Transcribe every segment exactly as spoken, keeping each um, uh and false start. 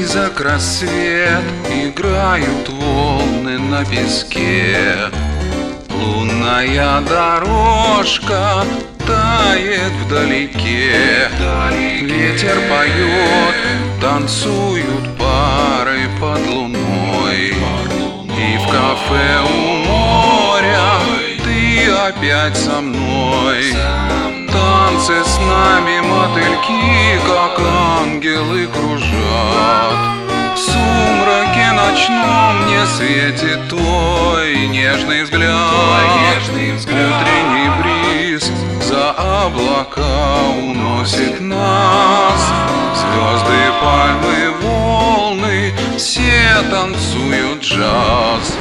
Близок рассвет, играют волны на песке. Лунная дорожка тает вдалеке. Ветер поет, танцуют пары под луной. И в кафе у моря ты опять со мной. Танцы с нами, мотыльки, как ангелы кружат. В сумраке ночном мне светит твой нежный взгляд. Утренний бриз за облака уносит нас. Звезды, пальмы, волны, все танцуют джаз.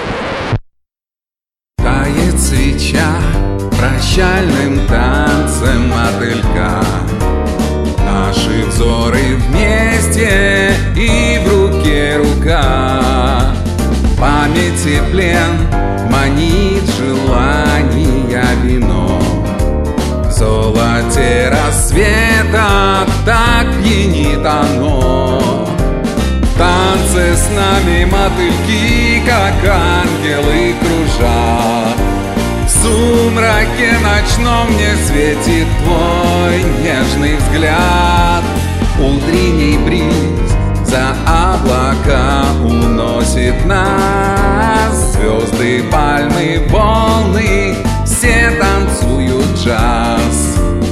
Тает свеча прощальным танцем мотылька. Наши взоры вместе и в руке рука. Памяти плен манит желания вино. В золоте рассвета так пьянит оно. Танцы с нами мотыльки, как ангелы кружат. В сумраке ночном мне светит твой нежный взгляд. Утренний бриз за облака уносит нас. Звезды, пальмы, волны, все танцуют джаз.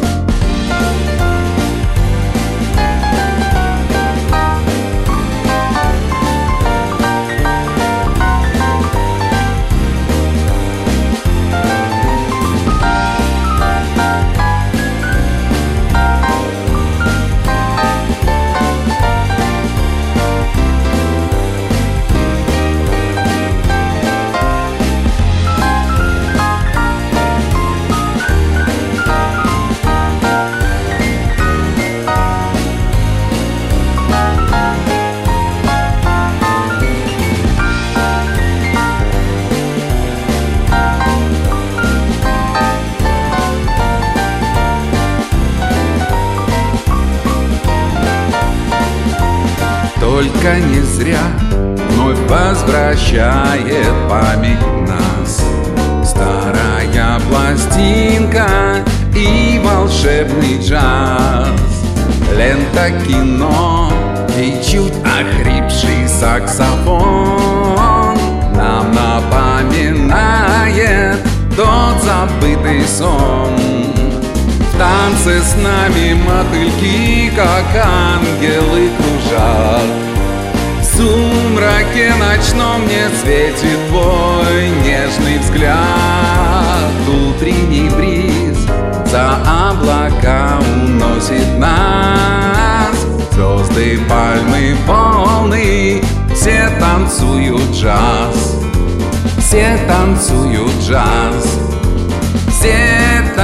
Только не зря вновь возвращает память нас старая пластинка и волшебный джаз. Лента кино и чуть охрипший саксофон нам напоминает тот забытый сон. В танце с нами мотыльки, как ангелы кружат. В сумраке ночном мне светит твой нежный взгляд. Утренний бриз за облака уносит нас. Звезды, пальмы, волны, все танцуют джаз. Все танцуют джаз. Все